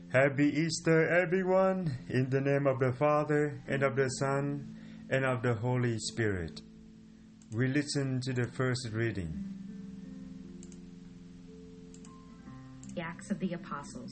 Happy Easter, everyone, in the name of the Father, and of the Son, and of the Holy Spirit. We listen to the first reading. The Acts of the Apostles.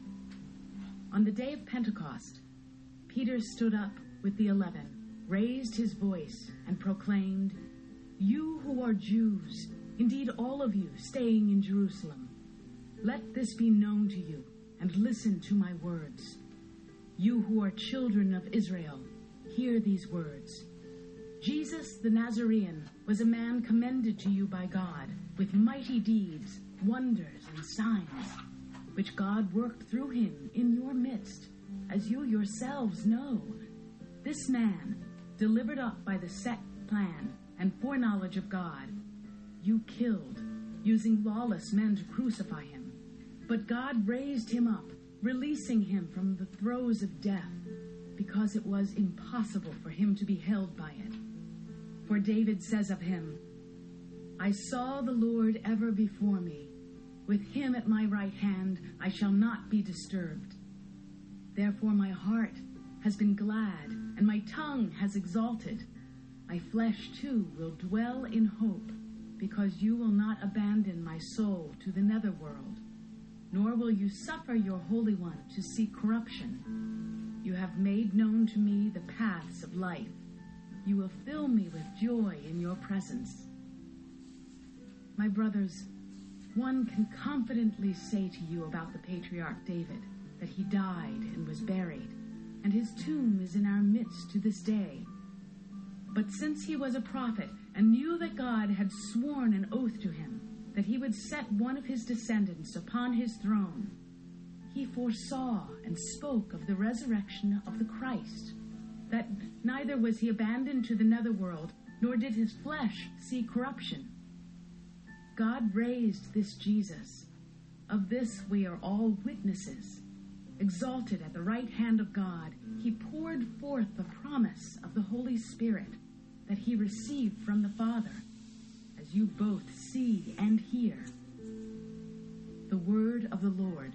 On the day of Pentecost, Peter stood up with the 11, raised his voice, and proclaimed, "You who are Jews, indeed all of you staying in Jerusalem, let this be known to you, and listen to my words. You who are children of Israel, hear these words. Jesus the Nazarene was a man commended to you by God with mighty deeds, wonders, and signs, which God worked through him in your midst, as you yourselves know. This man, delivered up by the set plan and foreknowledge of God, you killed, using lawless men to crucify him. But God raised him up, releasing him from the throes of death, because it was impossible for him to be held by it. For David says of him, 'I saw the Lord ever before me. With him at my right hand I shall not be disturbed. Therefore my heart has been glad, and my tongue has exalted. My flesh too will dwell in hope, because you will not abandon my soul to the netherworld, nor will you suffer your Holy One to see corruption. You have made known to me the paths of life. You will fill me with joy in your presence.' My brothers, one can confidently say to you about the patriarch David that he died and was buried, and his tomb is in our midst to this day. But since he was a prophet and knew that God had sworn an oath to him, that he would set one of his descendants upon his throne, he foresaw and spoke of the resurrection of the Christ, that neither was he abandoned to the netherworld, nor did his flesh see corruption. God raised this Jesus. Of this we are all witnesses. Exalted at the right hand of God, he poured forth the promise of the Holy Spirit that he received from the Father, as you both see and hear. The word of the Lord.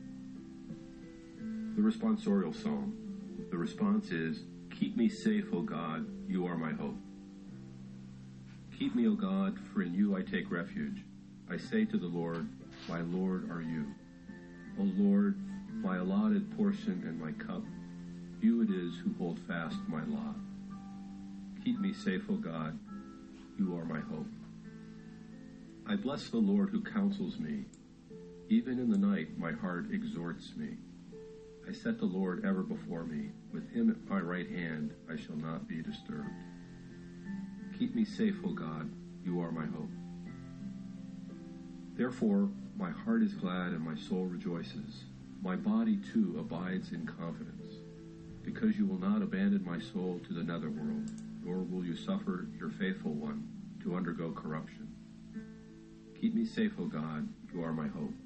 The responsorial psalm. The response is, "Keep me safe, O God, you are my hope. Keep me, O God, for in you I take refuge. I say to the Lord, my Lord are you. O Lord, my allotted portion and my cup, you it is who hold fast my lot. Keep me safe, O God, you are my hope. I bless the Lord who counsels me. Even in the night my heart exhorts me. I set the Lord ever before me. With him at my right hand I shall not be disturbed. Keep me safe, O God, you are my hope. Therefore my heart is glad and my soul rejoices. My body too abides in confidence, because you will not abandon my soul to the netherworld, nor will you suffer your faithful one to undergo corruption. Keep me safe, O God, you are my hope.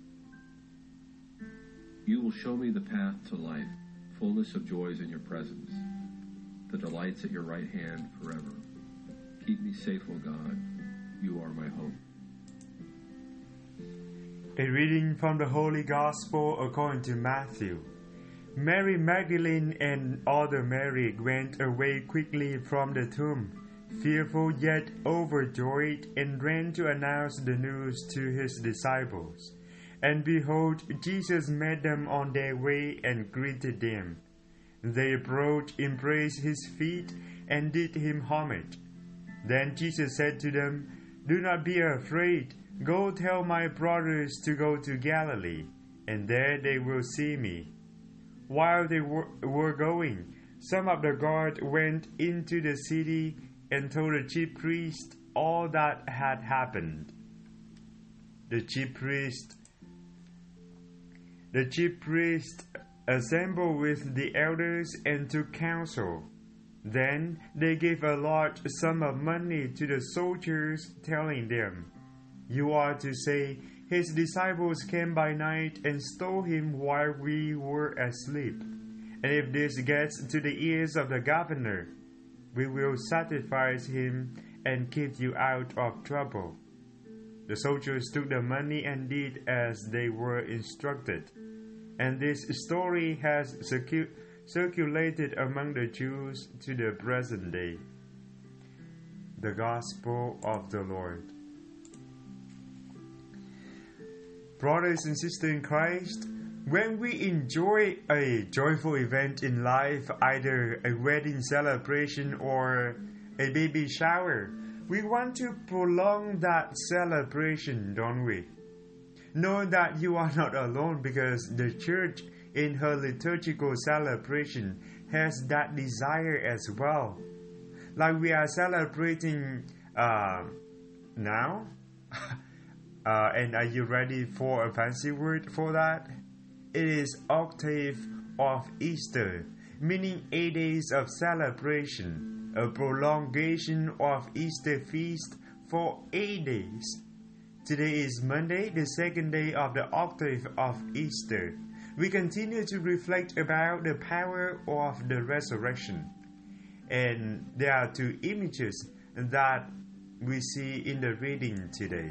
You will show me the path to life, fullness of joys in your presence, the delights at your right hand forever. Keep me safe, O God, you are my hope." A reading from the Holy Gospel according to Matthew. Mary Magdalene and other Mary went away quickly from the tomb, fearful yet overjoyed, and ran to announce the news to his disciples. And behold, Jesus met them on their way and greeted them. They approached, embraced his feet, and did him homage. Then Jesus said to them, "Do not be afraid. Go tell my brothers to go to Galilee, and there they will see me." While they were going, some of the guard went into the city and told the chief priest all that had happened. The chief priest assembled with the elders and took counsel. Then they gave a large sum of money to the soldiers, telling them, "You are to say, his disciples came by night and stole him while we were asleep. And if this gets to the ears of the governor, we will sacrifice him and keep you out of trouble." The soldiers took the money and did as they were instructed. and this story has circulated among the Jews to the present day. The Gospel of the Lord. Brothers and sisters in Christ, when we enjoy a joyful event in life, either a wedding celebration or a baby shower, we want to prolong that celebration, don't we? Know that you are not alone, because the church in her liturgical celebration has that desire as well. Like we are celebrating now. And are you ready for a fancy word for that? It is octave of Easter, meaning 8 days of celebration, a prolongation of Easter feast for 8 days. Today is Monday, the second day of the octave of Easter. We continue to reflect about the power of the resurrection. And there are two images that we see in the reading today.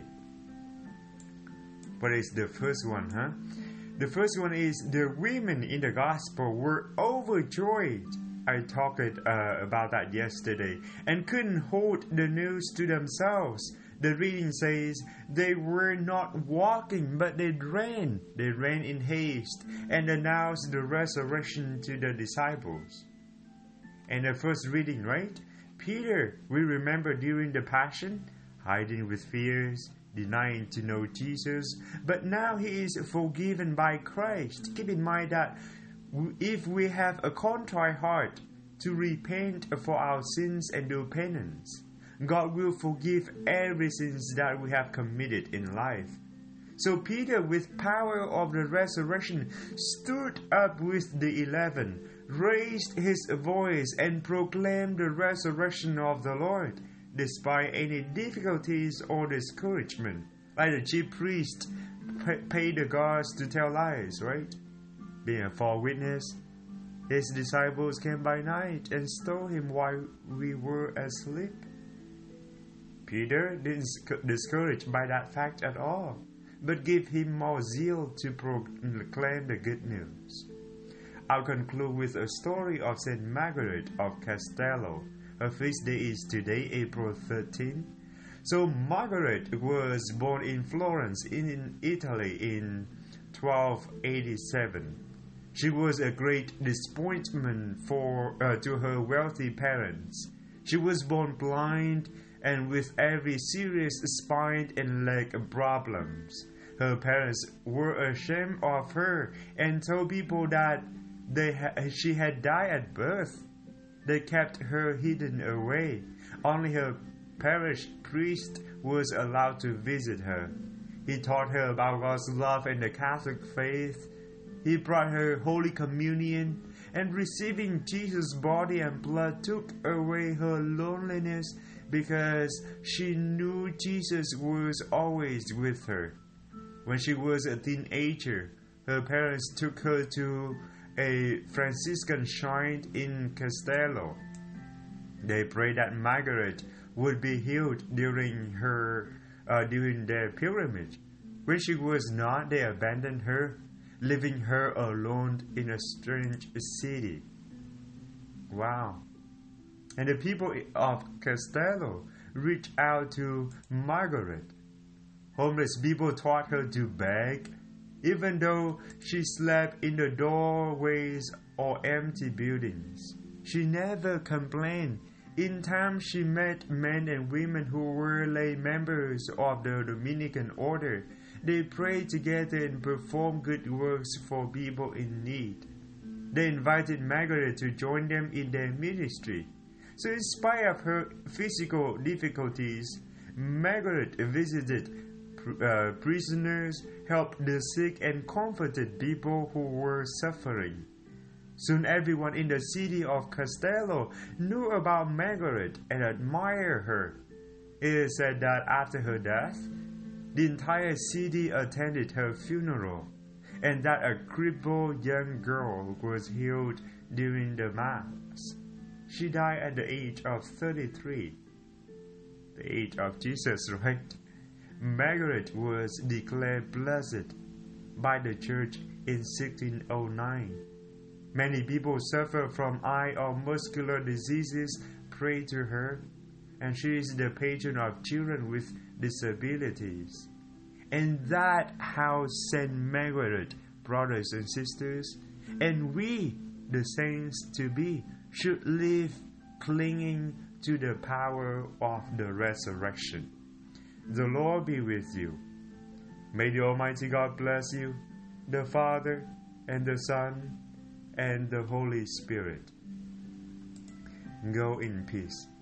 What is the first one, The first one is the women in the gospel were overjoyed. I talked about that yesterday, and couldn't hold the news to themselves. The reading says they were not walking, but they ran. They ran in haste and announced the resurrection to the disciples. And the first reading, right? Peter, we remember during the Passion, hiding with fears, denying to know Jesus, but now he is forgiven by Christ. Keep in mind that if we have a contrite heart to repent for our sins and do penance, God will forgive every sin that we have committed in life. So Peter, with power of the resurrection, stood up with the 11, raised his voice and proclaimed the resurrection of the Lord, despite any difficulties or discouragement. Like the chief priest paid the guards to tell lies, right? Being a false witness, his disciples came by night and stole him while we were asleep. Peter didn't discouraged by that fact at all, but gave him more zeal to proclaim the good news. I'll conclude with a story of Saint Margaret of Castello. Her feast day is today, April 13. So Margaret was born in Florence, in Italy, in 1287. She was a great disappointment to her wealthy parents. She was born blind and with every serious spine and leg problems. Her parents were ashamed of her and told people that she had died at birth. They kept her hidden away. Only her parish priest was allowed to visit her. He taught her about God's love and the Catholic faith. He brought her Holy Communion, and receiving Jesus' body and blood took away her loneliness, because she knew Jesus was always with her. When she was a teenager, her parents took her to a Franciscan shrine in Castello. They prayed that Margaret would be healed during their pilgrimage. When she was not, they abandoned her, leaving her alone in a strange city. Wow. And the people of Castello reached out to Margaret. Homeless people taught her to beg, even though she slept in the doorways or empty buildings. She never complained. In time, she met men and women who were lay members of the Dominican order. They prayed together and performed good works for people in need. They invited Margaret to join them in their ministry. So in spite of her physical difficulties, Margaret visited prisoners, helped the sick, and comforted people who were suffering. Soon everyone in the city of Castello knew about Margaret and admired her. It is said that after her death, the entire city attended her funeral, and that a crippled young girl was healed during the Mass. She died at the age of 33. The age of Jesus, right? Margaret was declared blessed. by the Church in 1609. Many people suffer from eye or muscular diseases pray to her, and she is the patron of children with disabilities. And that's how Saint Margaret, brothers and sisters, and we, the saints to be, should live clinging to the power of the resurrection. The Lord be with you. May the Almighty God bless you, the Father, and the Son, and the Holy Spirit. Go in peace.